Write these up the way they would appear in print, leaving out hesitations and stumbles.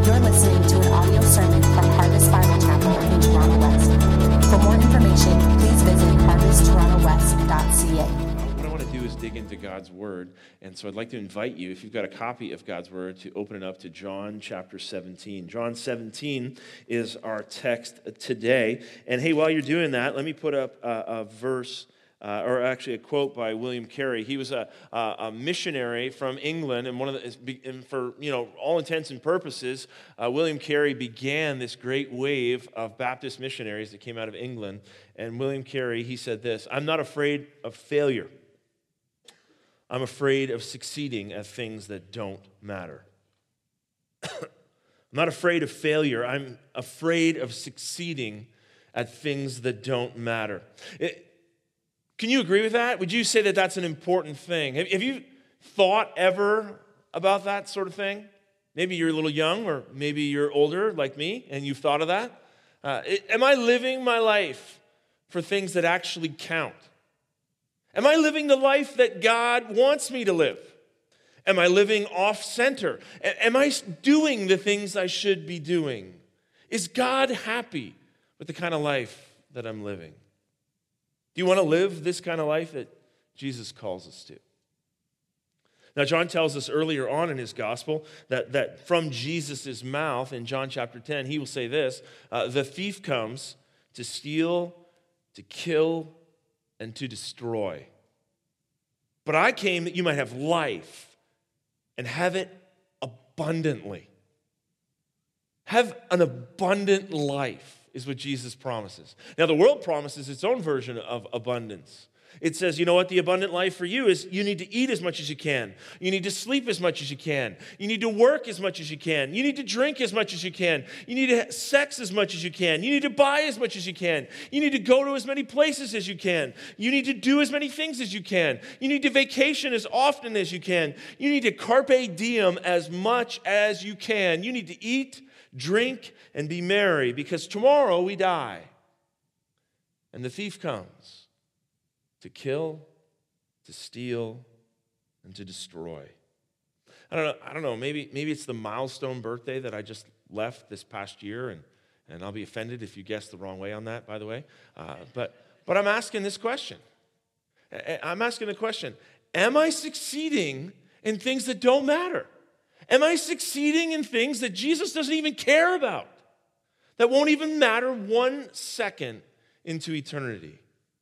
You're listening to an audio sermon from Harvest Bible Chapel in Toronto West. For more information, please visit harvesttoronto.west.ca. What I want to do is dig into God's Word, and so I'd like to invite you, if you've got a copy of God's Word, to open it up to John chapter 17. John 17 is our text today, and hey, while you're doing that, let me put up a verse, or actually a quote by William Carey. He was a missionary from England, and for all intents and purposes, William Carey began this great wave of Baptist missionaries that came out of England. And William Carey, he said this: "I'm not afraid of failure. I'm afraid of succeeding at things that don't matter." I'm not afraid of failure. I'm afraid of succeeding at things that don't matter. Can you agree with that? Would you say that that's an important thing? Have you thought ever about that sort of thing? Maybe you're a little young, or maybe you're older like me, and you've thought of that. Am I living my life for things that actually count? Am I living the life that God wants me to live? Am I living off-center? Am I doing the things I should be doing? Is God happy with the kind of life that I'm living? Do you want to live this kind of life that Jesus calls us to? Now, John tells us earlier on in his gospel that from Jesus' mouth, in John chapter 10, he will say this: the thief comes to steal, to kill, and to destroy. But I came that you might have life and have it abundantly. Have an abundant life is what Jesus promises. Now, the world promises its own version of abundance. It says, you know what, the abundant life for you is you need to eat as much as you can. You need to sleep as much as you can. You need to work as much as you can. You need to drink as much as you can. You need to have sex as much as you can. You need to buy as much as you can. You need to go to as many places as you can. You need to do as many things as you can. You need to vacation as often as you can. You need to carpe diem as much as you can. You need to eat, drink, and be merry, because tomorrow we die. And the thief comes to kill, to steal, and to destroy. I don't know. Maybe it's the milestone birthday that I just left this past year, and I'll be offended if you guessed the wrong way on that, by the way. But I'm asking this question. I'm asking the question: am I succeeding in things that don't matter? Am I succeeding in things that Jesus doesn't even care about, that won't even matter 1 second into eternity?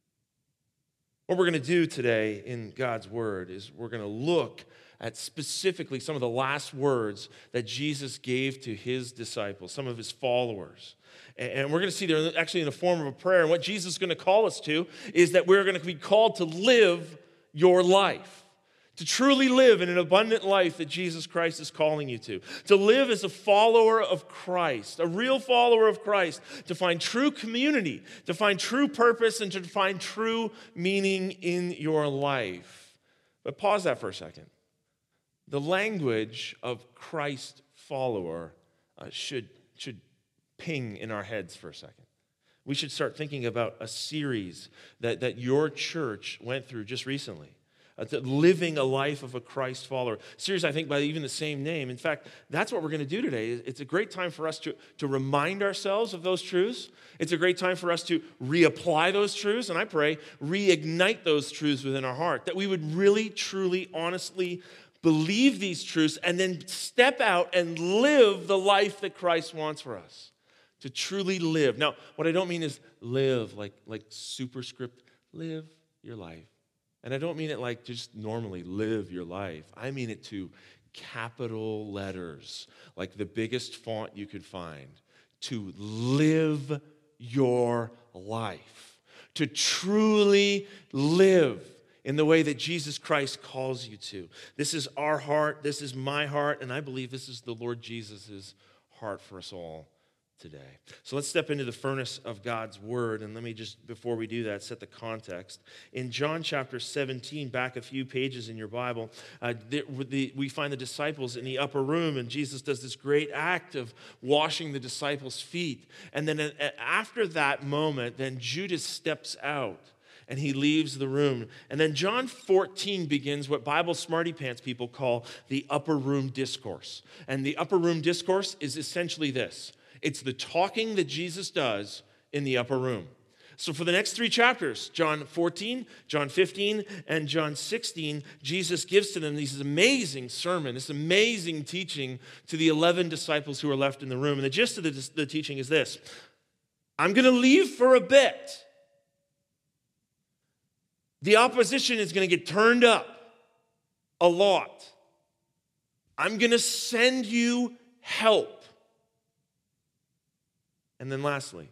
What we're going to do today in God's Word is we're going to look at specifically some of the last words that Jesus gave to his disciples, some of his followers. And we're going to see they're actually in the form of a prayer. And what Jesus is going to call us to is that we're going to be called to live your life. To truly live in an abundant life that Jesus Christ is calling you to live as a follower of Christ, a real follower of Christ, to find true community, to find true purpose, and to find true meaning in your life. But pause that for a second. The language of Christ follower should ping in our heads for a second. We should start thinking about a series that your church went through just recently. Living a life of a Christ follower. Series, I think, by even the same name. In fact, that's what we're going to do today. It's a great time for us to remind ourselves of those truths. It's a great time for us to reapply those truths, and I pray, reignite those truths within our heart, that we would really, truly, honestly believe these truths and then step out and live the life that Christ wants for us. To truly live. Now, what I don't mean is live, like superscript, live your life. And I don't mean it like just normally live your life. I mean it to capital letters, like the biggest font you could find. To live your life. To truly live in the way that Jesus Christ calls you to. This is our heart. This is my heart. And I believe this is the Lord Jesus' heart for us all today. So let's step into the furnace of God's Word, and let me just, before we do that, set the context. In John chapter 17, back a few pages in your Bible, we find the disciples in the upper room, and Jesus does this great act of washing the disciples' feet. And then after that moment, then Judas steps out, and he leaves the room. And then John 14 begins what Bible smarty pants people call the upper room discourse. And the upper room discourse is essentially this. It's the talking that Jesus does in the upper room. So for the next 3 chapters, John 14, John 15, and John 16, Jesus gives to them this amazing sermon, this amazing teaching to the 11 disciples who are left in the room. And the gist of the teaching is this. I'm going to leave for a bit. The opposition is going to get turned up a lot. I'm going to send you help. And then lastly,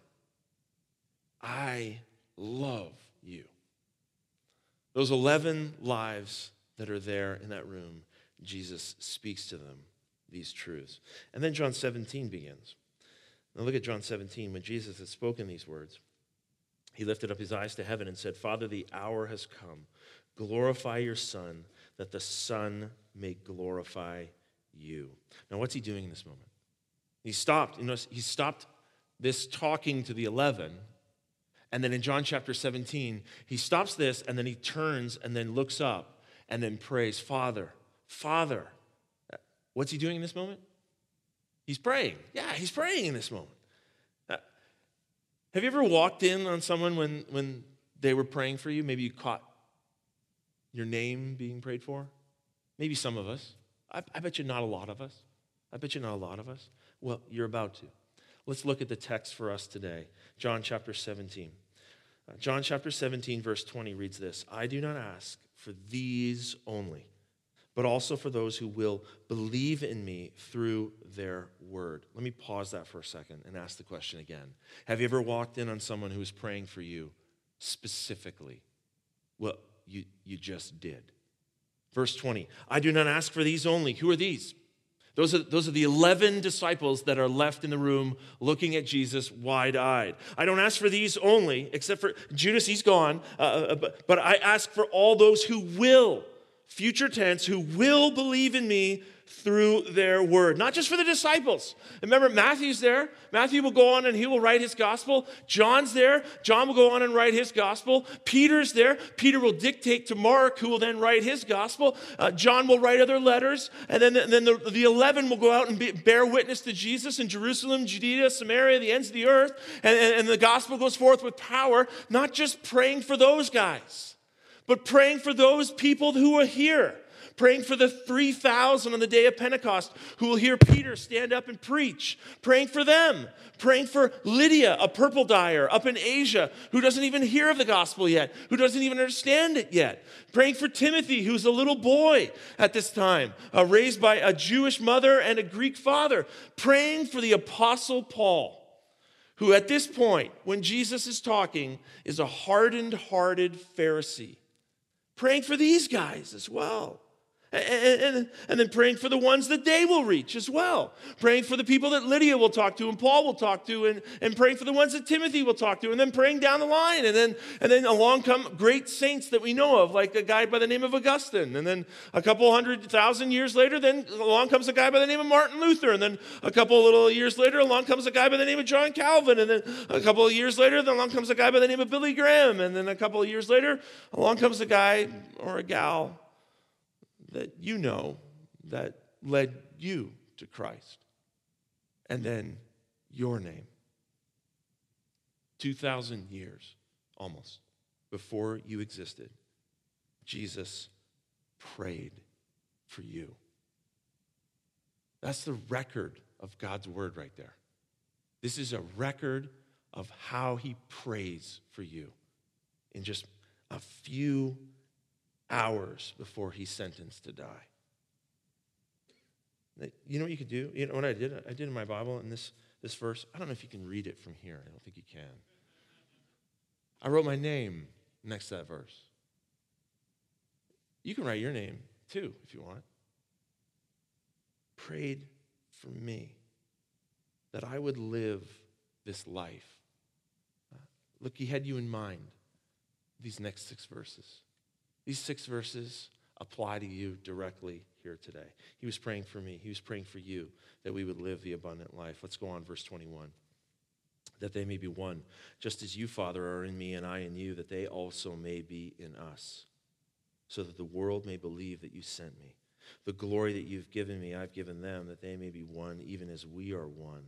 I love you. Those 11 lives that are there in that room, Jesus speaks to them these truths. And then John 17 begins. Now look at John 17. When Jesus had spoken these words, he lifted up his eyes to heaven and said, Father, the hour has come. Glorify your Son, that the Son may glorify you. Now what's he doing in this moment? He stopped this talking to the 11. And then in John chapter 17, he stops this and then he turns and then looks up and then prays, Father, Father. What's he doing in this moment? He's praying. Yeah, he's praying in this moment. Have you ever walked in on someone when they were praying for you? Maybe you caught your name being prayed for? Maybe some of us. I bet you not a lot of us. Well, you're about to. Let's look at the text for us today. John chapter 17. John chapter 17, verse 20 reads this. I do not ask for these only, but also for those who will believe in me through their word. Let me pause that for a second and ask the question again. Have you ever walked in on someone who was praying for you specifically? Well, you just did. Verse 20, I do not ask for these only. Who are these? Those are the 11 disciples that are left in the room looking at Jesus wide-eyed. I don't ask for these only, except for Judas, he's gone. But I ask for all those who will, future tense, who will believe in me through their word. Not just for the disciples. Remember, Matthew's there. Matthew will go on and he will write his gospel. John's there. John will go on and write his gospel. Peter's there. Peter will dictate to Mark, who will then write his gospel. John will write other letters. And then the 11 will go out and bear witness to Jesus in Jerusalem, Judea, Samaria, the ends of the earth. And the gospel goes forth with power, not just praying for those guys, but praying for those people who are here. Praying for the 3,000 on the day of Pentecost who will hear Peter stand up and preach. Praying for them. Praying for Lydia, a purple dyer up in Asia who doesn't even hear of the gospel yet, who doesn't even understand it yet. Praying for Timothy, who's a little boy at this time, raised by a Jewish mother and a Greek father. Praying for the Apostle Paul, who at this point, when Jesus is talking, is a hardened-hearted Pharisee. Praying for these guys as well. And then praying for the ones that they will reach as well. Praying for the people that Lydia will talk to and Paul will talk to, and praying for the ones that Timothy will talk to, and then praying down the line. And then along come great saints that we know of, like a guy by the name of Augustine. And then a couple 100,000 years later, then along comes a guy by the name of Martin Luther. And then a couple little years later, along comes a guy by the name of John Calvin. And then a couple of years later, then along comes a guy by the name of Billy Graham. And then a couple of years later, along comes a guy or a gal that you know that led you to Christ. And then your name. 2,000 years, almost, before you existed, Jesus prayed for you. That's the record of God's word right there. This is a record of how he prays for you in just a few hours before he's sentenced to die. You know what you could do? You know what I did? I did in my Bible in this verse. I don't know if you can read it from here. I don't think you can. I wrote my name next to that verse. You can write your name too if you want. Prayed for me that I would live this life. Look, he had you in mind. These next 6 verses. These 6 verses apply to you directly here today. He was praying for me. He was praying for you that we would live the abundant life. Let's go on, verse 21. that they may be one, just as you, Father, are in me and I in you, that they also may be in us, so that the world may believe that you sent me. The glory that you've given me, I've given them, that they may be one, even as we are one.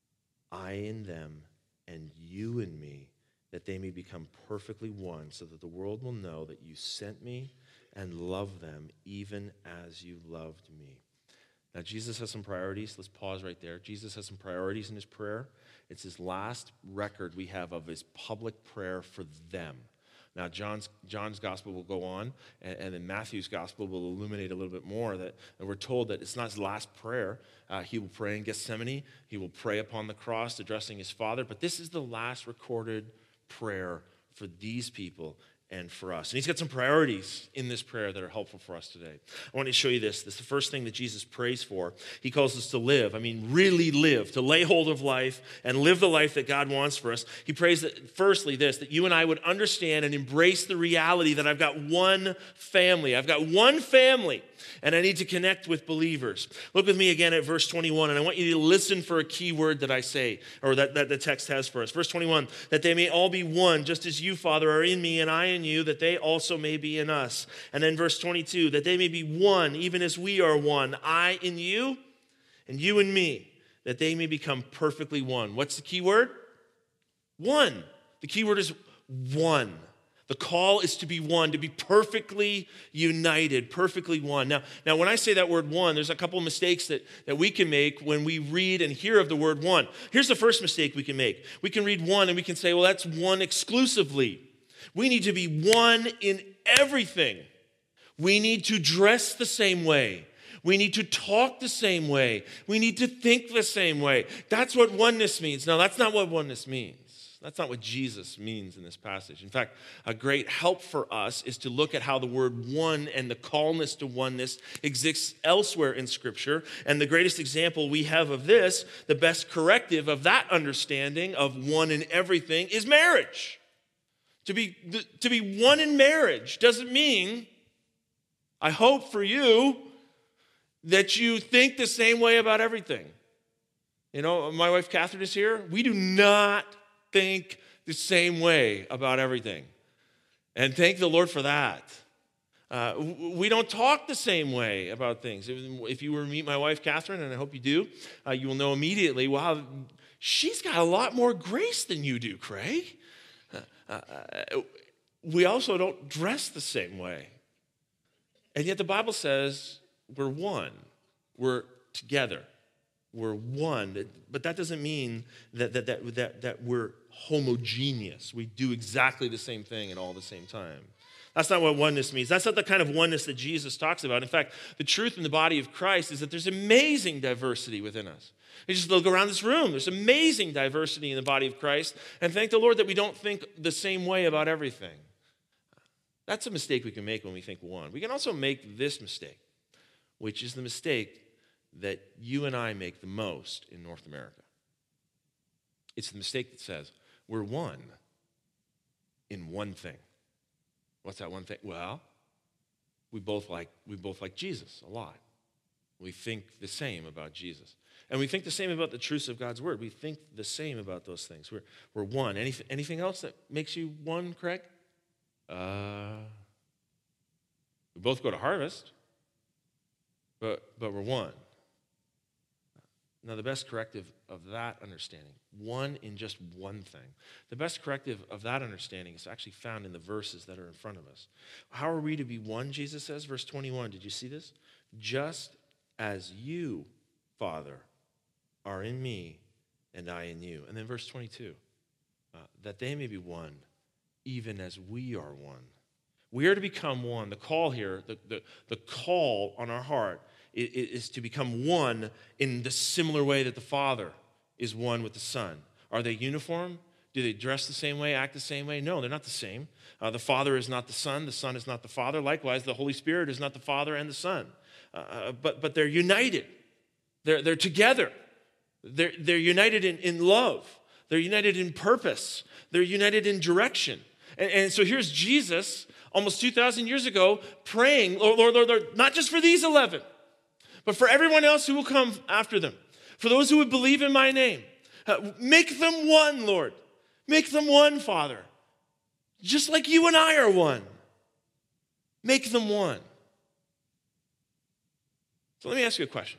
I in them and you in me, that they may become perfectly one, so that the world will know that you sent me and love them, even as you loved me. Now, Jesus has some priorities. Let's pause right there. Jesus has some priorities in his prayer. It's his last record we have of his public prayer for them. Now, John's gospel will go on, and then Matthew's gospel will illuminate a little bit more. And we're told that it's not his last prayer. He will pray in Gethsemane. He will pray upon the cross, addressing his Father. But this is the last recorded prayer for these people and for us. And he's got some priorities in this prayer that are helpful for us today. I want to show you this. This is the first thing that Jesus prays for. He calls us to live. I mean, really live, to lay hold of life and live the life that God wants for us. He prays that, firstly, that you and I would understand and embrace the reality that I've got one family. I've got one family, and I need to connect with believers. Look with me again at verse 21, and I want you to listen for a key word that I say, or that the text has for us. Verse 21, that they may all be one, just as you, Father, are in me and I in you, that they also may be in us. And then verse 22, that they may be one, even as we are one, I in you and you in me, that they may become perfectly one. What's the key word? One. The key word is one. The call is to be one, to be perfectly united, perfectly one. Now, when I say that word one, there's a couple of mistakes that we can make when we read and hear of the word one. Here's the first mistake we can make. We can read one and we can say, well, that's one exclusively. We need to be one in everything. We need to dress the same way. We need to talk the same way. We need to think the same way. That's what oneness means. Now, that's not what oneness means. That's not what Jesus means in this passage. In fact, a great help for us is to look at how the word one and the callness to oneness exists elsewhere in Scripture. And the greatest example we have of this, the best corrective of that understanding of one in everything, is marriage. To be one in marriage doesn't mean, I hope for you, that you think the same way about everything. You know, my wife Catherine is here. We do not think the same way about everything. And thank the Lord for that. We don't talk the same way about things. If you were to meet my wife Catherine, and I hope you do, you will know immediately, wow, she's got a lot more grace than you do, Craig. We also don't dress the same way. And yet the Bible says we're one. We're together. We're one. But that doesn't mean that we're homogeneous. We do exactly the same thing at all the same time. That's not what oneness means. That's not the kind of oneness that Jesus talks about. In fact, the truth in the body of Christ is that there's amazing diversity within us. You just look around this room. There's amazing diversity in the body of Christ. And thank the Lord that we don't think the same way about everything. That's a mistake we can make when we think one. We can also make this mistake, which is the mistake that you and I make the most in North America. It's the mistake that says, we're one in one thing. What's that one thing? Well, we both like Jesus a lot. We think the same about Jesus. And we think the same about the truths of God's word. We think the same about those things. We're one. Anything else that makes you one, Craig? We both go to Harvest, but we're one. Now, the best corrective of that understanding, one in just one thing, the best corrective of that understanding is actually found in the verses that are in front of us. How are we to be one, Jesus says? Verse 21, did you see this? Just as you, Father, are in me and I in you. And then verse 22, that they may be one, even as we are one. We are to become one. The call here, the call on our heart is to become one in the similar way that the Father is one with the Son. Are they uniform? Do they dress the same way, act the same way? No, they're not the same. The Father is not the Son is not the Father. Likewise, the Holy Spirit is not the Father and the Son. But they're united. They're together. They're united in love. They're united in purpose. They're united in direction. And so here's Jesus, almost 2,000 years ago, praying, Lord, not just for these 11, but for everyone else who will come after them, for those who would believe in my name, Make them one, Lord. Make them one, Father. Just like you and I are one. Make them one. So let me ask you a question.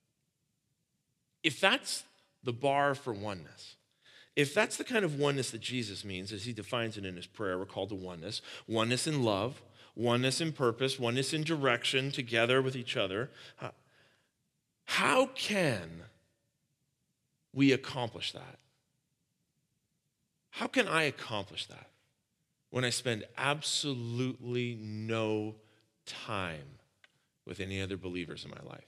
If that's the bar for oneness, if that's the kind of oneness that Jesus means, as he defines it in his prayer, we're called to oneness. Oneness in love, oneness in purpose, oneness in direction, together with each other. How can we accomplish that? How can I accomplish that when I spend absolutely no time with any other believers in my life?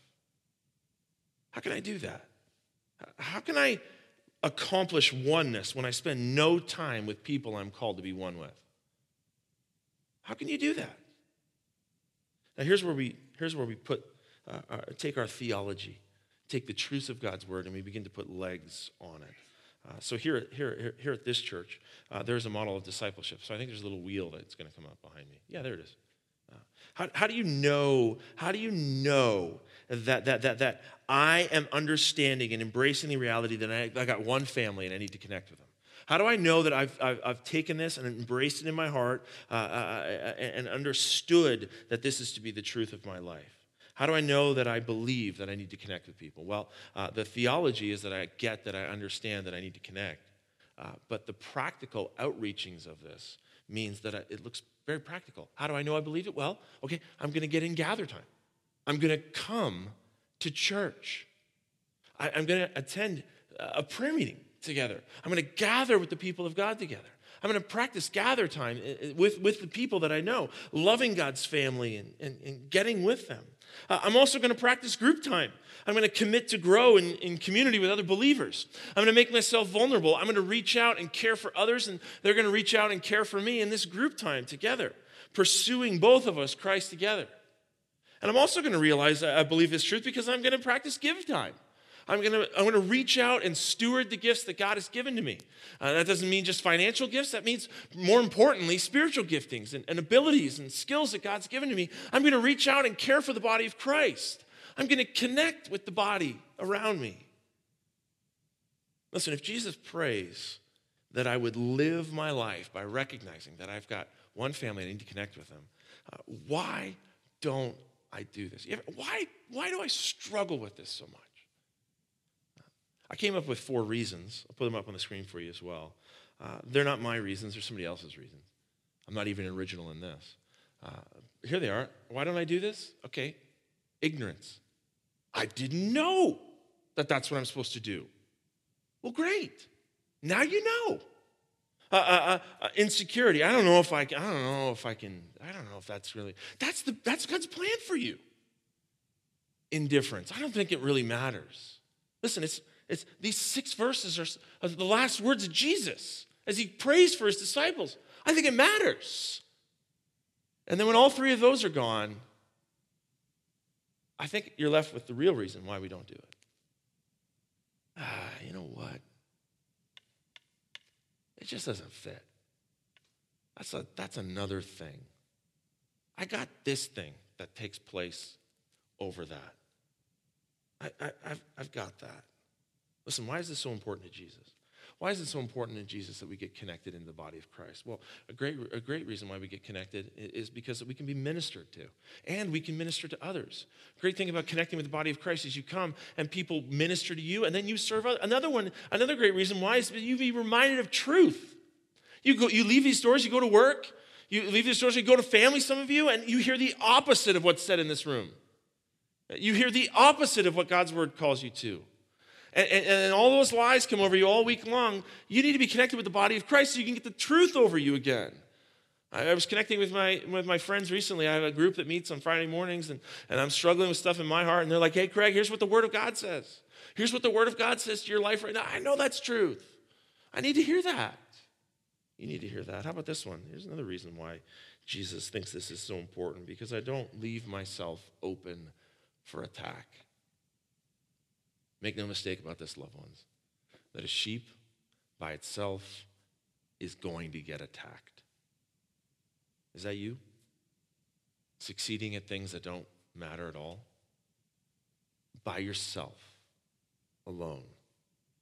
How can I do that? How can I accomplish oneness when I spend no time with people I'm called to be one with? How can you do that? Now here's where we take our theology, take the truths of God's word, and we begin to put legs on it. So here at this church, there's a model of discipleship. So I think there's a little wheel that's going to come up behind me. Yeah, there it is. How do you know? How do you know that I am understanding and embracing the reality that I got one family and I need to connect with them? How do I know that I've taken this and embraced it in my heart and understood that this is to be the truth of my life? How do I know that I believe that I need to connect with people? Well, the theology is that I get, that I understand that I need to connect. But the practical outreachings of this means that it looks very practical. How do I know I believe it? Well, okay, I'm going to get in gather time. I'm going to come to church. I'm going to attend a prayer meeting together. I'm going to gather with the people of God together. I'm going to practice gather time with the people that I know, loving God's family and getting with them. I'm also going to practice group time. I'm going to commit to grow in community with other believers. I'm going to make myself vulnerable. I'm going to reach out and care for others, and they're going to reach out and care for me in this group time together, pursuing both of us, Christ together. And I'm also going to realize I believe this truth because I'm going to practice give time. I'm going to reach out and steward the gifts that God has given to me. That doesn't mean just financial gifts. That means, more importantly, spiritual giftings and abilities and skills that God's given to me. I'm going to reach out and care for the body of Christ. I'm going to connect with the body around me. Listen, if Jesus prays that I would live my life by recognizing that I've got one family and I need to connect with them, why don't I do this? Why do I struggle with this so much? I came up with 4 reasons. I'll put them up on the screen for you as well. They're not my reasons. They're somebody else's reasons. I'm not even original in this. Here they are. Why don't I do this? Okay, ignorance. I didn't know that that's what I'm supposed to do. Well, great. Now you know. Insecurity. I don't know if that's really. That's God's plan for you. Indifference. I don't think it really matters. Listen, it's these 6 verses are the last words of Jesus as he prays for his disciples. I think it matters. And then when all 3 of those are gone, I think you're left with the real reason why we don't do it. You know what? It just doesn't fit. That's another thing. I got this thing that takes place over that. I've got that. Listen, why is this so important to Jesus? Why is it so important to Jesus that we get connected in the body of Christ? Well, a great reason why we get connected is because we can be ministered to, and we can minister to others. Great thing about connecting with the body of Christ is you come and people minister to you, and then you serve others. Another great reason why is that you be reminded of truth. You leave these doors, you go to work, you leave these doors, you go to family, some of you, and you hear the opposite of what's said in this room. You hear the opposite of what God's word calls you to. And all those lies come over you all week long. You need to be connected with the body of Christ so you can get the truth over you again. I was connecting with my friends recently. I have a group that meets on Friday mornings, and I'm struggling with stuff in my heart. And they're like, hey, Craig, here's what the Word of God says. Here's what the Word of God says to your life right now. I know that's truth. I need to hear that. You need to hear that. How about this one? Here's another reason why Jesus thinks this is so important, because I don't leave myself open for attack. Make no mistake about this, loved ones, that a sheep by itself is going to get attacked. Is that you? Succeeding at things that don't matter at all? By yourself, alone.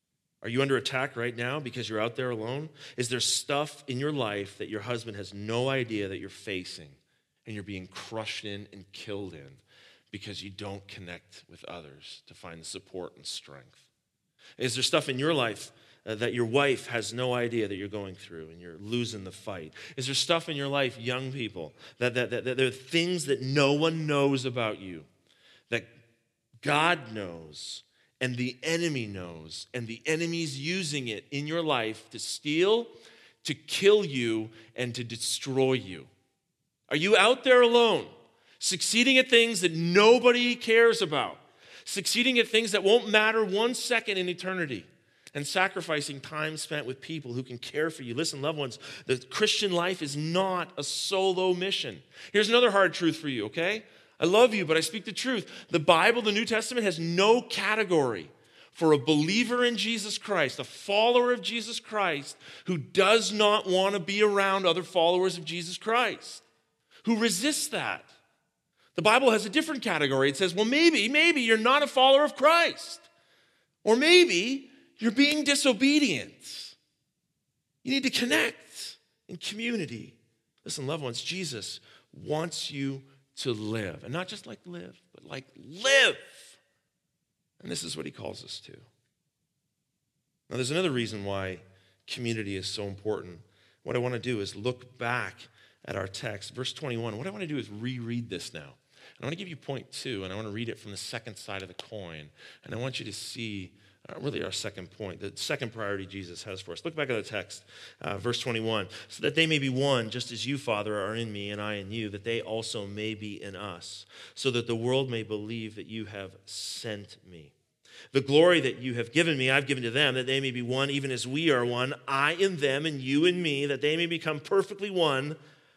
Are you under attack right now because you're out there alone? Is there stuff in your life that your husband has no idea that you're facing and you're being crushed in and killed in because you don't connect with others to find the support and strength? Is there stuff in your life that your wife has no idea that you're going through and you're losing the fight? Is there stuff in your life, young people, that there are things that no one knows about you, that God knows and the enemy knows, and the enemy's using it in your life to steal, to kill you, and to destroy you? Are you out there alone, succeeding at things that nobody cares about, succeeding at things that won't matter 1 second in eternity, and sacrificing time spent with people who can care for you? Listen, loved ones, the Christian life is not a solo mission. Here's another hard truth for you, okay? I love you, but I speak the truth. The Bible, the New Testament, has no category for a believer in Jesus Christ, a follower of Jesus Christ, who does not want to be around other followers of Jesus Christ, who resists that. The Bible has a different category. It says, well, maybe you're not a follower of Christ. Or maybe you're being disobedient. You need to connect in community. Listen, loved ones, Jesus wants you to live. And not just like live, but like live. And this is what he calls us to. Now, there's another reason why community is so important. What I want to do is look back at our text, verse 21. What I want to do is reread this now. And I want to give you point 2, and I want to read it from the second side of the coin. And I want you to see really our second point, the second priority Jesus has for us. Look back at the text, verse 21. So that they may be one, just as you, Father, are in me and I in you, that they also may be in us, so that the world may believe that you have sent me. The glory that you have given me, I've given to them, that they may be one, even as we are one, I in them and you in me, that they may become perfectly one,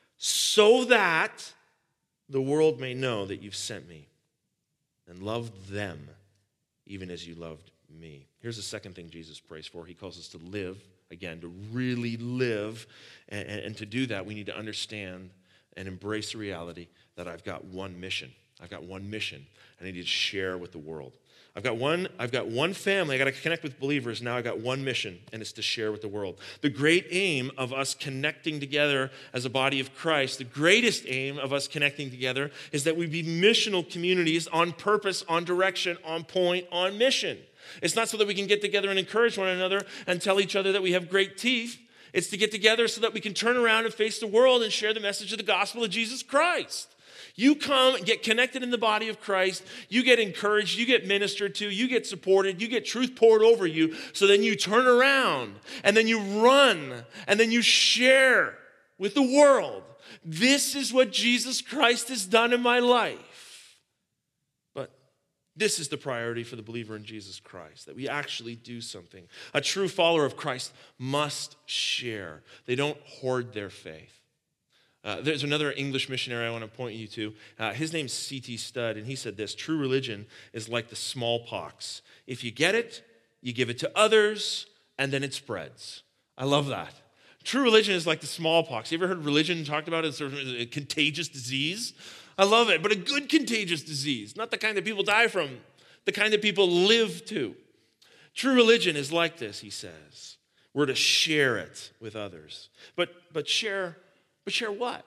so that the world may know that you've sent me and loved them, even as you loved me. Here's the second thing Jesus prays for. He calls us to live, again, to really live. And to do that, we need to understand and embrace the reality that I've got one mission. I've got one mission I need to share with the world. I've got one family. I got to connect with believers. Now I've got one mission, and it's to share with the world. The great aim of us connecting together as a body of Christ, the greatest aim of us connecting together is that we be missional communities on purpose, on direction, on point, on mission. It's not so that we can get together and encourage one another and tell each other that we have great teeth. It's to get together so that we can turn around and face the world and share the message of the gospel of Jesus Christ. You come and get connected in the body of Christ. You get encouraged. You get ministered to. You get supported. You get truth poured over you. So then you turn around and then you run and then you share with the world. This is what Jesus Christ has done in my life. But this is the priority for the believer in Jesus Christ, that we actually do something. A true follower of Christ must share. They don't hoard their faith. There's another English missionary I want to point you to. His name's C.T. Studd, and he said this: true religion is like the smallpox. If you get it, you give it to others, and then it spreads. I love that. True religion is like the smallpox. You ever heard religion talked about as sort of a contagious disease? I love it, but a good contagious disease, not the kind that people die from, the kind that people live to. True religion is like this, he says. We're to share it with others. But share what?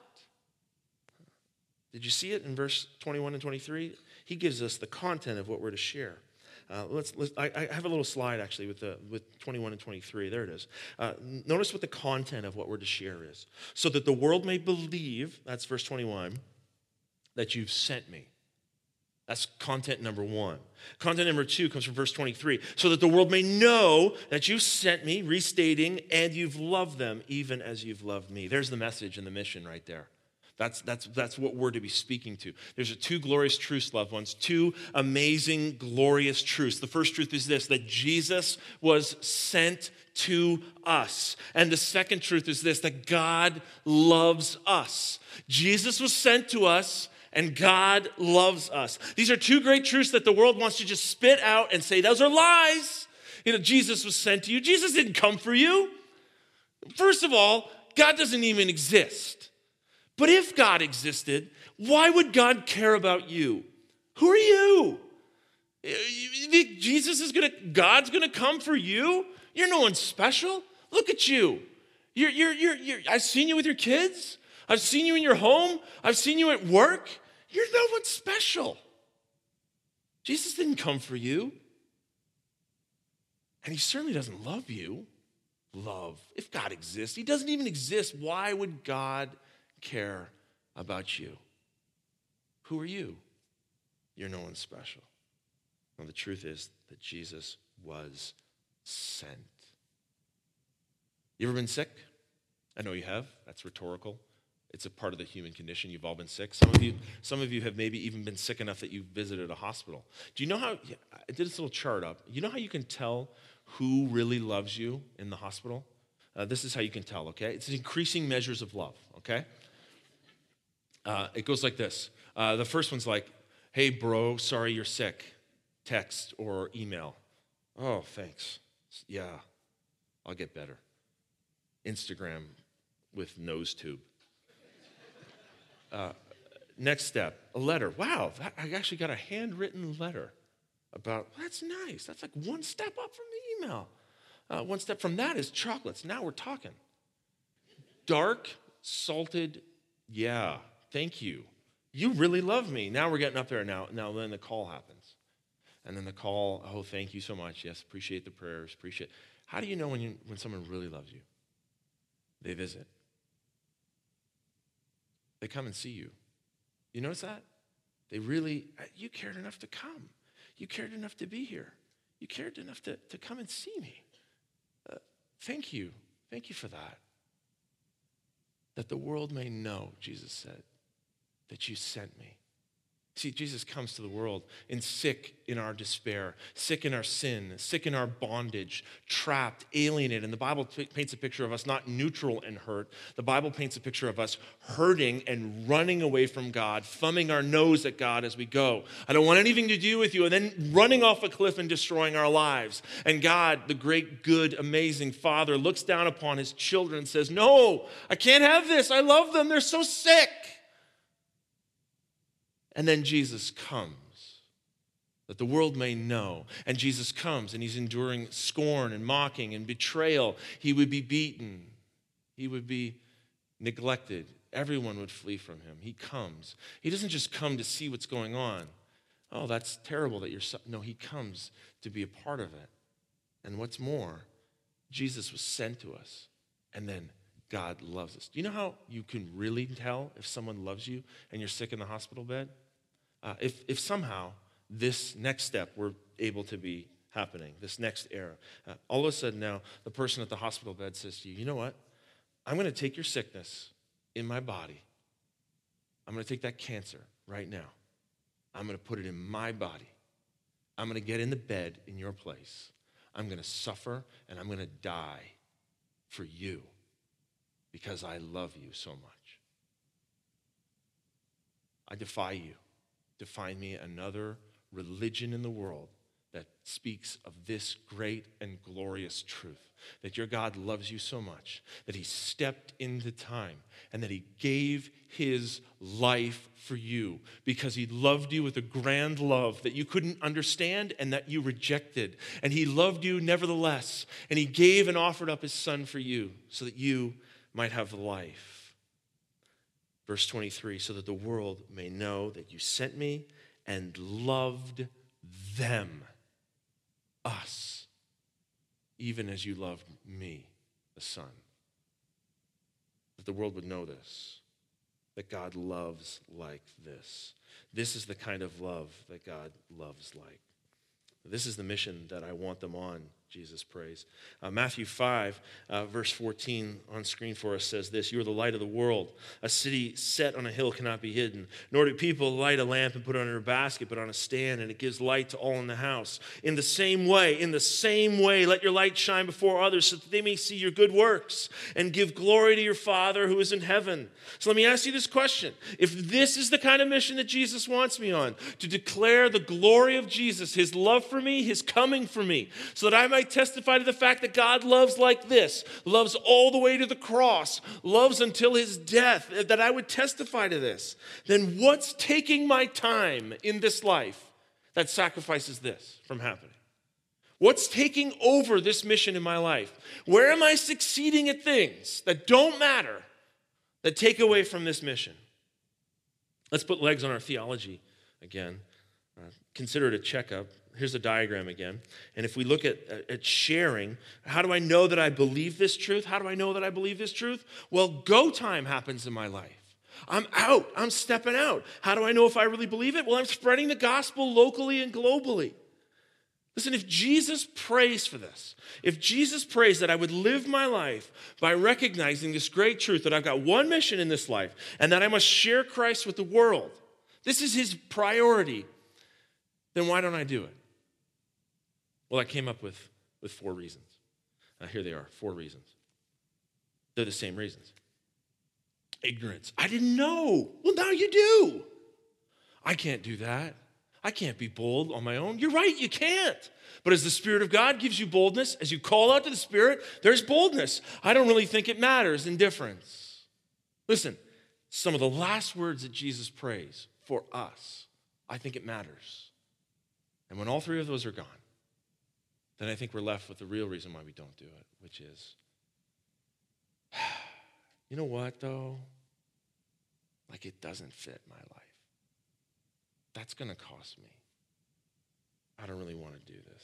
Did you see it in verse 21 and 23? He gives us the content of what we're to share. I have a little slide actually with 21 and 23. There it is. Notice what the content of what we're to share is. So that the world may believe, that's verse 21, that you've sent me. That's content number 1. Content number 2 comes from verse 23. So that the world may know that you sent me, restating, and you've loved them even as you've loved me. There's the message and the mission right there. That's what we're to be speaking to. There's 2 glorious truths, loved ones. 2 amazing, glorious truths. The first truth is this: that Jesus was sent to us. And the second truth is this: that God loves us. Jesus was sent to us, and God loves us. These are 2 great truths that the world wants to just spit out and say, those are lies. Jesus was sent to you. Jesus didn't come for you. First of all, God doesn't even exist. But if God existed, why would God care about you? Who are you? You think God's gonna come for you? You're no one special. Look at you. I've seen you with your kids. I've seen you in your home. I've seen you at work. You're no one special. Jesus didn't come for you. And he certainly doesn't love you. Love. If God exists, he doesn't even exist. Why would God care about you? Who are you? You're no one special. Well, the truth is that Jesus was sent. You ever been sick? I know you have. That's rhetorical. It's a part of the human condition. You've all been sick. Some of you have maybe even been sick enough that you visited a hospital. Do you know how, I did this little chart up. You know how you can tell who really loves you in the hospital? This is how you can tell, okay? It's increasing measures of love, okay? It goes like this. The first one's like, hey, bro, sorry you're sick. Text or email. Oh, thanks. Yeah, I'll get better. Instagram with nose tube. Next step, a letter. Wow, I actually got a handwritten letter about, that's nice. That's like one step up from the email. One step from that is chocolates. Now we're talking. Dark, salted, yeah, thank you. You really love me. Now we're getting up there now. Now then the call happens. And then the call, oh, thank you so much. Yes, appreciate the prayers, appreciate. How do you know when someone really loves you? They visit. They come and see you. You notice that? You cared enough to come. You cared enough to be here. You cared enough to come and see me. Thank you. Thank you for that. That the world may know, Jesus said, that you sent me. See, Jesus comes to the world sick in our despair, sick in our sin, sick in our bondage, trapped, alienated. And the Bible paints a picture of us not neutral and hurt. The Bible paints a picture of us hurting and running away from God, thumbing our nose at God as we go. I don't want anything to do with you, and then running off a cliff and destroying our lives. And God, the great, good, amazing Father, looks down upon his children and says, no, I can't have this. I love them. They're so sick. And then Jesus comes, that the world may know. And Jesus comes, and he's enduring scorn and mocking and betrayal. He would be beaten. He would be neglected. Everyone would flee from him. He comes. He doesn't just come to see what's going on. Oh, that's terrible that you're so... No, he comes to be a part of it. And what's more, Jesus was sent to us, and then God loves us. Do you know how you can really tell if someone loves you and you're sick in the hospital bed? If somehow this next step were able to be happening, this next era, all of a sudden now the person at the hospital bed says to you, you know what? I'm going to take your sickness in my body. I'm going to take that cancer right now. I'm going to put it in my body. I'm going to get in the bed in your place. I'm going to suffer and I'm going to die for you because I love you so much. I defy you to find me another religion in the world that speaks of this great and glorious truth, that your God loves you so much, that he stepped into time and that he gave his life for you because he loved you with a grand love that you couldn't understand and that you rejected. And he loved you nevertheless, and he gave and offered up his son for you so that you might have life. Verse 23, so that the world may know that you sent me and loved them, us, even as you loved me, the Son. That the world would know this, that God loves like this. This is the kind of love that God loves like. This is the mission that I want them on, Jesus prays. Matthew 5, verse 14 on screen for us says this, you are the light of the world. A city set on a hill cannot be hidden. Nor do people light a lamp and put it under a basket, but on a stand, and it gives light to all in the house. In the same way, let your light shine before others so that they may see your good works and give glory to your Father who is in heaven. So let me ask you this question. If this is the kind of mission that Jesus wants me on, to declare the glory of Jesus, his love for me, his coming for me, so that I might testify to the fact that God loves like this, loves all the way to the cross, loves until his death, that I would testify to this, then what's taking my time in this life that sacrifices this from happening? What's taking over this mission in my life? Where am I succeeding at things that don't matter, that take away from this mission? Let's put legs on our theology again. Consider it a checkup. Here's a diagram again. And if we look at sharing, how do I know that I believe this truth? How do I know that I believe this truth? Well, go time happens in my life. I'm out. I'm stepping out. How do I know if I really believe it? Well, I'm spreading the gospel locally and globally. Listen, if Jesus prays for this, if Jesus prays that I would live my life by recognizing this great truth that I've got one mission in this life and that I must share Christ with the world, this is his priority, then why don't I do it? Well, I came up with 4 reasons. Here they are, 4 reasons. They're the same reasons. Ignorance. I didn't know. Well, now you do. I can't do that. I can't be bold on my own. You're right, you can't. But as the Spirit of God gives you boldness, as you call out to the Spirit, there's boldness. I don't really think it matters. Indifference. Listen, some of the last words that Jesus prays for us, I think it matters. And when all 3 of those are gone, then I think we're left with the real reason why we don't do it, which is, you know what, though? Like, it doesn't fit my life. That's going to cost me. I don't really want to do this.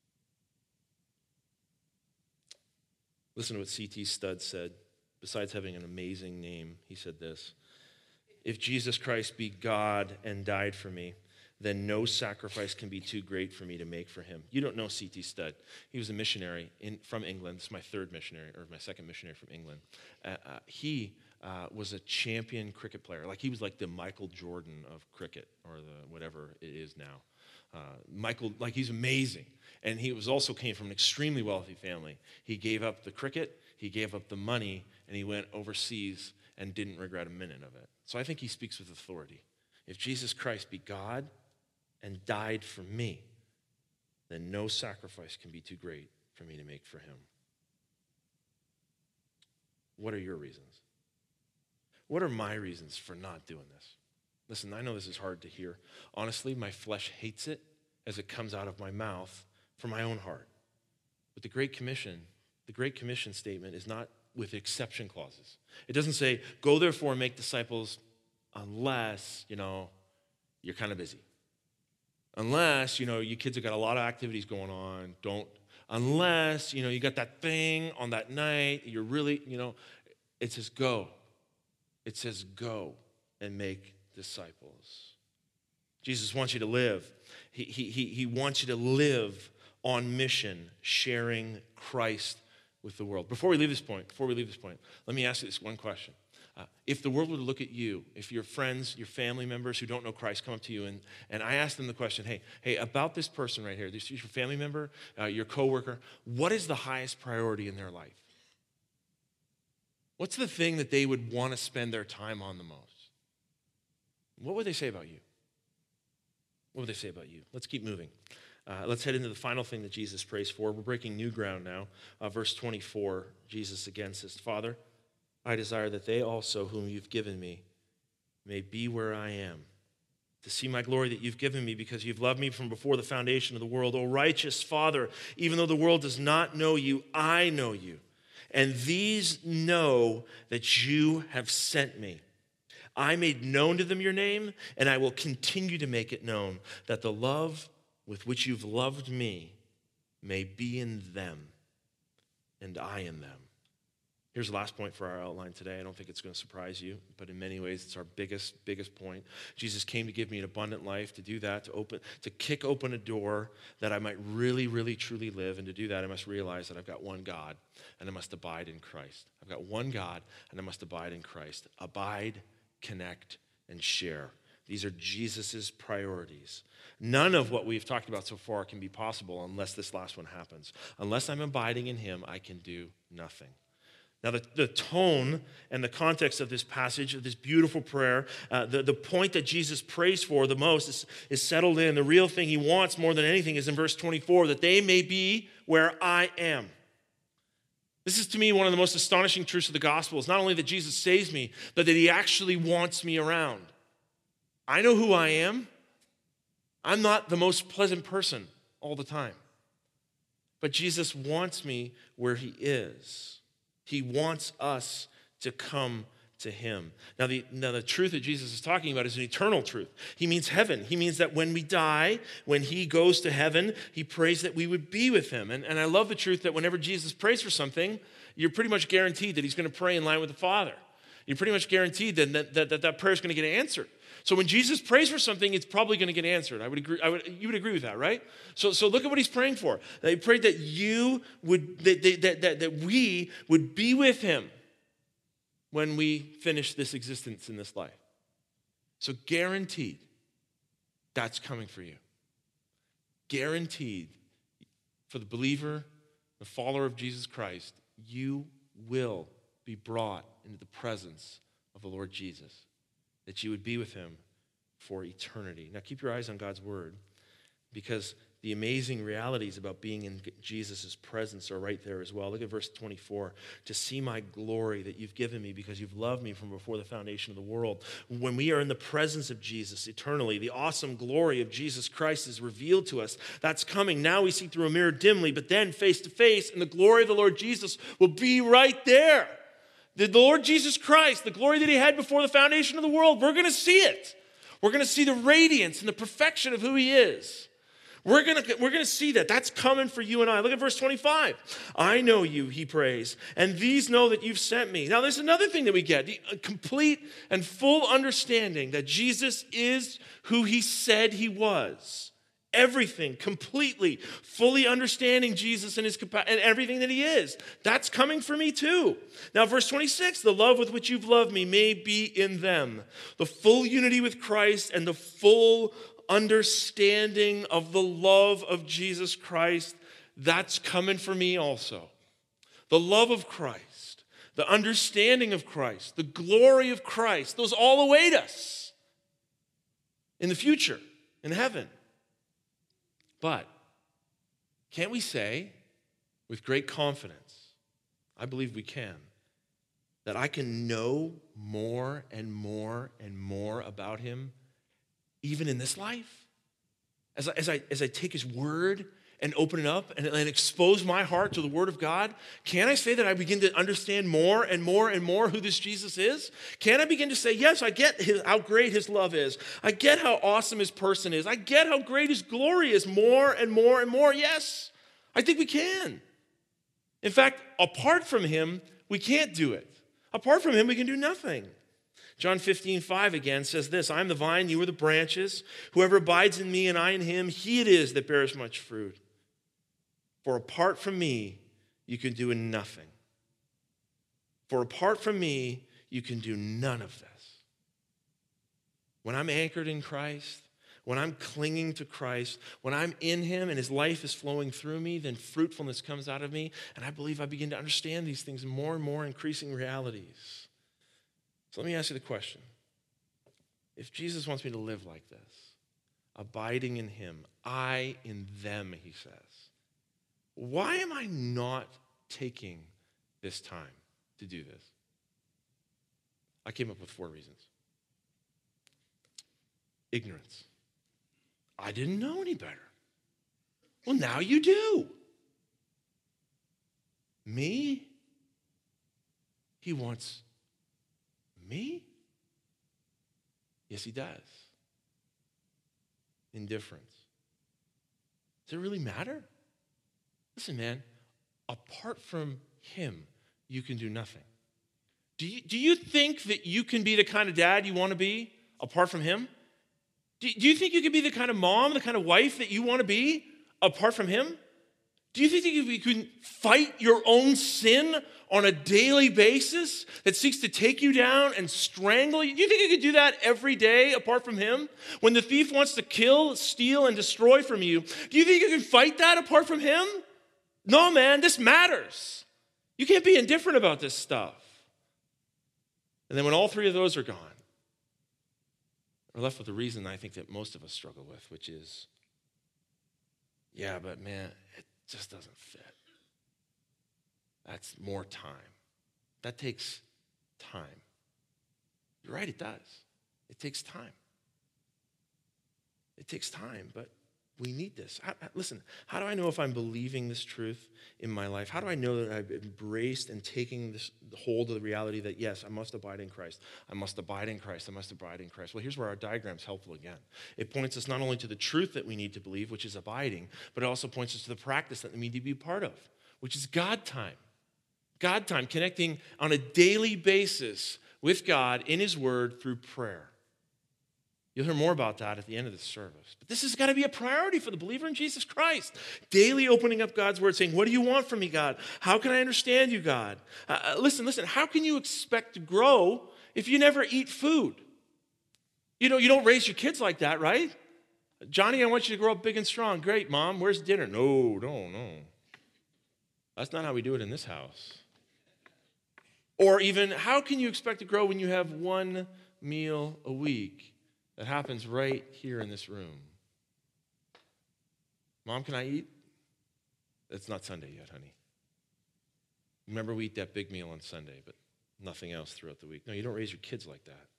Listen to what C.T. Studd said. Besides having an amazing name, he said this: if Jesus Christ be God and died for me, then no sacrifice can be too great for me to make for him. You don't know C.T. Studd. He was a missionary from England. This is my 3rd missionary, or my 2nd missionary from England. He was a champion cricket player. Like, he was like the Michael Jordan of cricket, or the whatever it is now. He's amazing. And he also came from an extremely wealthy family. He gave up the cricket, he gave up the money, and he went overseas and didn't regret a minute of it. So I think he speaks with authority. If Jesus Christ be God and died for me, then no sacrifice can be too great for me to make for him. What are your reasons? What are my reasons for not doing this? Listen, I know this is hard to hear. Honestly, my flesh hates it as it comes out of my mouth from my own heart. But the Great Commission statement is not with exception clauses. It doesn't say, go therefore and make disciples unless, you're kind of busy. Unless, your kids have got a lot of activities going on, don't. Unless, you got that thing on that night, you're really, it says go. It says go and make disciples. Jesus wants you to live. He wants you to live on mission, sharing Christ with the world. Before we leave this point, let me ask you this one question. If the world were to look at you, if your friends, your family members who don't know Christ come up to you and I ask them the question, hey, about this person right here, this is your family member, your coworker, what is the highest priority in their life? What's the thing that they would want to spend their time on the most? What would they say about you? What would they say about you? Let's keep moving. Let's head into the final thing that Jesus prays for. We're breaking new ground now. Verse 24, Jesus again says, Father, I desire that they also, whom you've given me, may be where I am, to see my glory that you've given me because you've loved me from before the foundation of the world. O righteous Father, even though the world does not know you, I know you. And these know that you have sent me. I made known to them your name, and I will continue to make it known, that the love with which you've loved me may be in them, and I in them. Here's the last point for our outline today. I don't think it's going to surprise you, but in many ways, it's our biggest point. Jesus came to give me an abundant life. To do that, to kick open a door that I might really, really, truly live. And to do that, I must realize that I've got one God, and I must abide in Christ. I've got one God, and I must abide in Christ. Abide, connect, and share. These are Jesus' priorities. None of what we've talked about so far can be possible unless this last one happens. Unless I'm abiding in him, I can do nothing. Now, the tone and the context of this passage, of this beautiful prayer, the point that Jesus prays for the most is settled in. The real thing he wants more than anything is in verse 24, that they may be where I am. This is, to me, one of the most astonishing truths of the gospel. It's not only that Jesus saves me, but that he actually wants me around. I know who I am. I'm not the most pleasant person all the time. But Jesus wants me where he is. He wants us to come to him. Now the truth that Jesus is talking about is an eternal truth. He means heaven. He means that when we die, when he goes to heaven, he prays that we would be with him. And I love the truth that whenever Jesus prays for something, you're pretty much guaranteed that he's going to pray in line with the Father. You're pretty much guaranteed that prayer is going to get answered. So when Jesus prays for something, it's probably going to get answered. You would agree with that, right? So look at what he's praying for. He prayed that that we would be with him when we finish this existence in this life. So guaranteed, that's coming for you. Guaranteed, for the believer, the follower of Jesus Christ, you will be brought into the presence of the Lord Jesus, that you would be with him for eternity. Now keep your eyes on God's word, because the amazing realities about being in Jesus' presence are right there as well. Look at verse 24. To see my glory that you've given me because you've loved me from before the foundation of the world. When we are in the presence of Jesus eternally, the awesome glory of Jesus Christ is revealed to us. That's coming. Now we see through a mirror dimly, but then face to face, and the glory of the Lord Jesus will be right there. The Lord Jesus Christ, the glory that he had before the foundation of the world, we're going to see it. We're going to see the radiance and the perfection of who he is. We're going to see that. That's coming for you and I. Look at verse 25. I know you, he prays, and these know that you've sent me. Now, there's another thing that we get, the complete and full understanding that Jesus is who he said he was. Everything, completely, fully understanding Jesus and and everything that he is. That's coming for me too. Now, verse 26, the love with which you've loved me may be in them. The full unity with Christ and the full understanding of the love of Jesus Christ, that's coming for me also. The love of Christ, the understanding of Christ, the glory of Christ, those all await us in the future, in heaven. But can't we say with great confidence, I believe we can, that I can know more and more and more about him even in this life? As I take his word and open it up and expose my heart to the word of God, can I say that I begin to understand more and more and more who this Jesus is? Can I begin to say, yes, I get how great his love is. I get how awesome his person is. I get how great his glory is more and more and more. Yes, I think we can. In fact, apart from him, we can't do it. Apart from him, we can do nothing. John 15:5 again says this, I am the vine, you are the branches. Whoever abides in me and I in him, he it is that bears much fruit. For apart from me, you can do nothing. For apart from me, you can do none of this. When I'm anchored in Christ, when I'm clinging to Christ, when I'm in him and his life is flowing through me, then fruitfulness comes out of me, and I believe I begin to understand these things in more and more increasing realities. So let me ask you the question. If Jesus wants me to live like this, abiding in him, I in them, he says, why am I not taking this time to do this? I came up with 4 reasons. Ignorance. I didn't know any better. Well, now you do. Me? He wants me? Yes, he does. Indifference. Does it really matter? Listen, man, apart from him, you can do nothing. Do you think that you can be the kind of dad you want to be apart from him? Do you think you can be the kind of mom, the kind of wife that you want to be apart from him? Do you think that you can fight your own sin on a daily basis that seeks to take you down and strangle you? Do you think you could do that every day apart from him? When the thief wants to kill, steal, and destroy from you, do you think you can fight that apart from him? No, man, this matters. You can't be indifferent about this stuff. And then when all 3 of those are gone, we're left with the reason I think that most of us struggle with, which is, yeah, but man, it just doesn't fit. That's more time. That takes time. You're right, it does. It takes time. It takes time, but we need this. Listen, how do I know if I'm believing this truth in my life? How do I know that I've embraced and taken this hold of the reality that, yes, I must abide in Christ. I must abide in Christ. I must abide in Christ. Well, here's where our diagram's helpful again. It points us not only to the truth that we need to believe, which is abiding, but it also points us to the practice that we need to be part of, which is God time. God time, connecting on a daily basis with God in his word through prayer. You'll hear more about that at the end of the service. But this has got to be a priority for the believer in Jesus Christ. Daily opening up God's word, saying, what do you want from me, God? How can I understand you, God? Listen, how can you expect to grow if you never eat food? You don't raise your kids like that, right? Johnny, I want you to grow up big and strong. Great, Mom, where's dinner? No. That's not how we do it in this house. Or even, how can you expect to grow when you have one meal a week? That happens right here in this room. Mom, can I eat? It's not Sunday yet, honey. Remember, we eat that big meal on Sunday, but nothing else throughout the week. No, you don't raise your kids like that.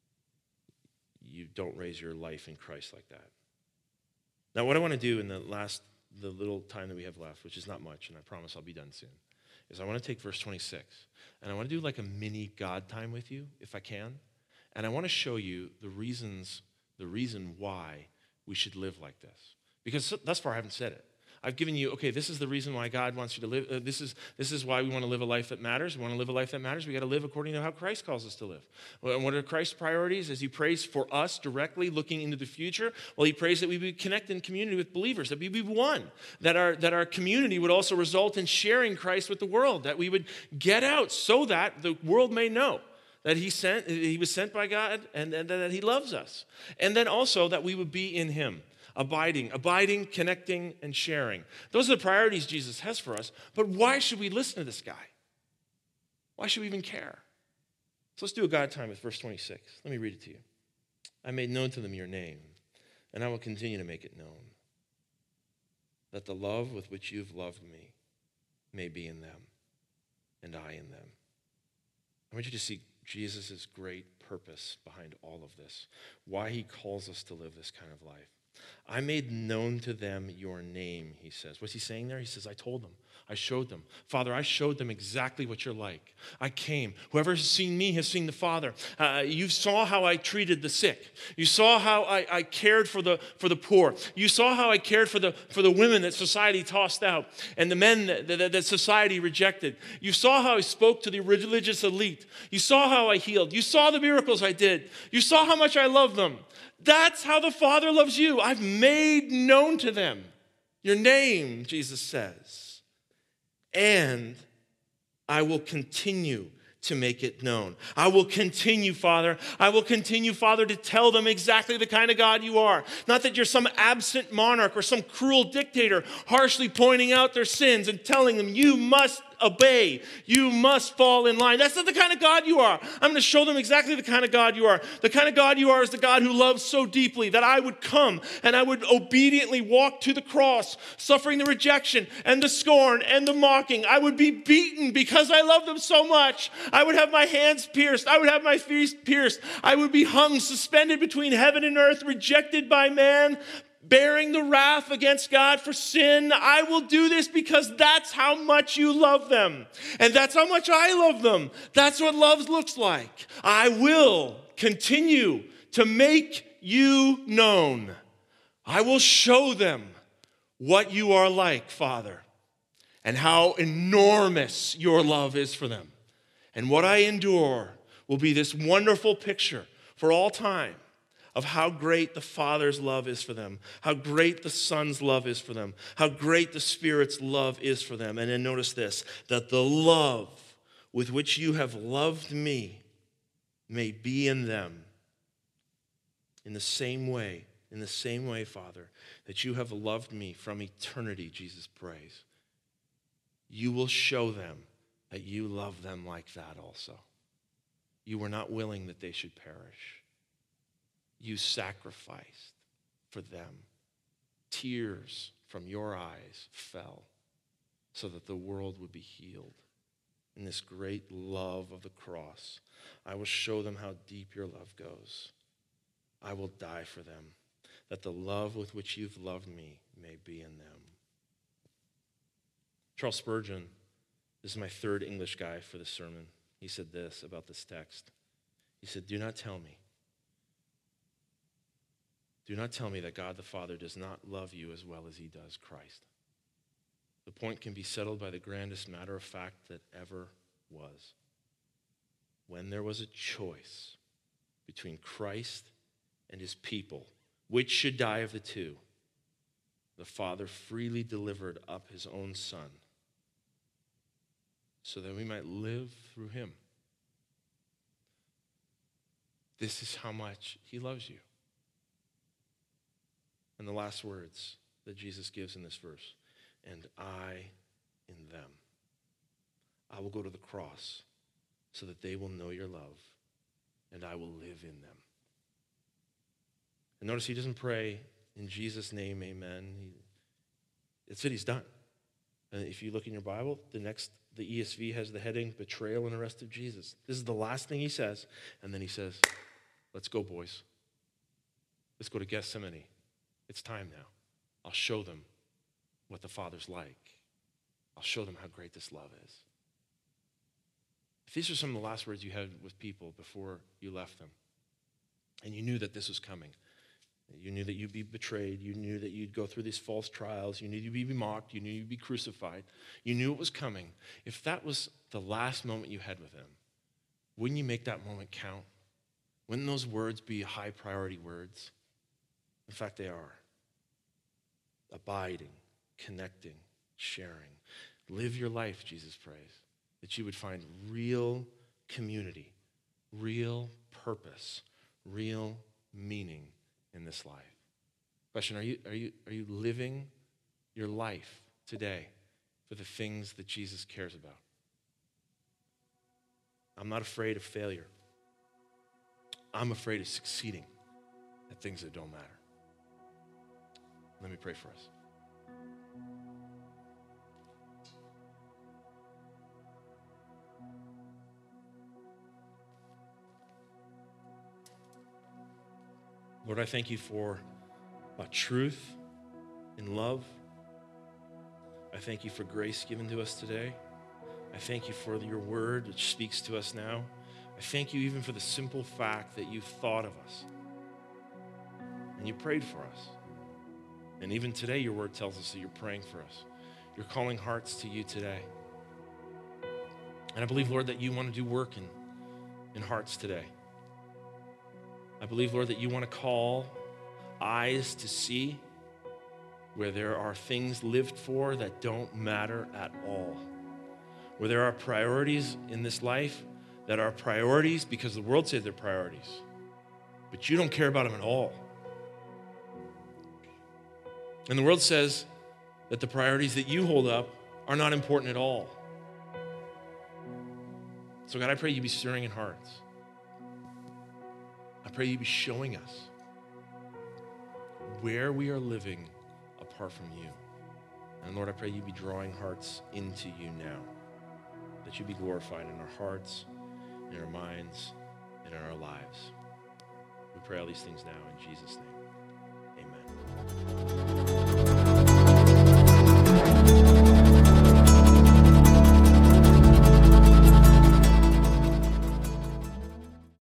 You don't raise your life in Christ like that. Now, what I want to do in the little time that we have left, which is not much, and I promise I'll be done soon, is I want to take verse 26, and I want to do like a mini God time with you, if I can. And I want to show you the reason why we should live like this. Because thus far I haven't said it. I've given you, okay, this is the reason why God wants you to live. This is why we want to live a life that matters. We want to live a life that matters. We got to live according to how Christ calls us to live. What are Christ's priorities? As he prays for us directly, looking into the future, well, he prays that we be connected in community with believers, that we be one, that our community would also result in sharing Christ with the world, that we would get out so that the world may know that he was sent by God and that he loves us. And then also that we would be in him, abiding, connecting, and sharing. Those are the priorities Jesus has for us. But why should we listen to this guy? Why should we even care? So let's do a God time with verse 26. Let me read it to you. I made known to them your name, and I will continue to make it known, that the love with which you've loved me may be in them, and I in them. I want you to see Jesus' great purpose behind all of this, why he calls us to live this kind of life. I made known to them your name, he says. What's he saying there? He says, I told them. I showed them. Father, I showed them exactly what you're like. I came. Whoever has seen me has seen the Father. You saw how I treated the sick. You saw how I cared for the poor. You saw how I cared for the women that society tossed out and the men that society rejected. You saw how I spoke to the religious elite. You saw how I healed. You saw the miracles I did. You saw how much I loved them. That's how the Father loves you. I've made known to them your name, Jesus says. And I will continue to make it known. I will continue, Father. I will continue, Father, to tell them exactly the kind of God you are. Not that you're some absent monarch or some cruel dictator harshly pointing out their sins and telling them you must obey. You must fall in line. That's not the kind of God you are. I'm going to show them exactly the kind of God you are. The kind of God you are is the God who loves so deeply that I would come and I would obediently walk to the cross, suffering the rejection and the scorn and the mocking. I would be beaten because I love them so much. I would have my hands pierced. I would have my feet pierced. I would be hung, suspended between heaven and earth, rejected by man, bearing the wrath against God for sin. I will do this because that's how much you love them. And that's how much I love them. That's what love looks like. I will continue to make you known. I will show them what you are like, Father, and how enormous your love is for them. And what I endure will be this wonderful picture for all time of how great the Father's love is for them, how great the Son's love is for them, how great the Spirit's love is for them. And then notice this, that the love with which you have loved me may be in them. In the same way, Father, that you have loved me from eternity, Jesus prays. You will show them that you love them like that also. You were not willing that they should perish. You sacrificed for them. Tears from your eyes fell so that the world would be healed. In this great love of the cross, I will show them how deep your love goes. I will die for them, that the love with which you've loved me may be in them. Charles Spurgeon, this is my third English guy for this sermon. He said this about this text. He said, do not tell me that God the Father does not love you as well as he does Christ. The point can be settled by the grandest matter of fact that ever was. When there was a choice between Christ and his people, which should die of the two, the Father freely delivered up his own Son so that we might live through him. This is how much he loves you. And the last words that Jesus gives in this verse, and I in them. I will go to the cross so that they will know your love, and I will live in them. And notice he doesn't pray in Jesus' name, amen. That's it, he's done. And if you look in your Bible, the ESV has the heading, betrayal and arrest of Jesus. This is the last thing he says, and then he says, let's go, boys. Let's go to Gethsemane. It's time now. I'll show them what the Father's like. I'll show them how great this love is. If these are some of the last words you had with people before you left them, and you knew that this was coming, you knew that you'd be betrayed, you knew that you'd go through these false trials, you knew you'd be mocked, you knew you'd be crucified, you knew it was coming. If that was the last moment you had with him, wouldn't you make that moment count? Wouldn't those words be high priority words? In fact, they are. Abiding, connecting, sharing. Live your life, Jesus prays, that you would find real community, real purpose, real meaning in this life. Question, are you living your life today for the things that Jesus cares about? I'm not afraid of failure. I'm afraid of succeeding at things that don't matter. Let me pray for us. Lord, I thank you for truth and love. I thank you for grace given to us today. I thank you for your word which speaks to us now. I thank you even for the simple fact that you thought of us and you prayed for us. And even today, your word tells us that you're praying for us. You're calling hearts to you today. And I believe, Lord, that you want to do work in hearts today. I believe, Lord, that you want to call eyes to see where there are things lived for that don't matter at all. Where there are priorities in this life that are priorities because the world says they're priorities. But you don't care about them at all. And the world says that the priorities that you hold up are not important at all. So God, I pray you be stirring in hearts. I pray you be showing us where we are living apart from you. And Lord, I pray you be drawing hearts into you now, that you be glorified in our hearts, in our minds, and in our lives. We pray all these things now in Jesus' name. Amen.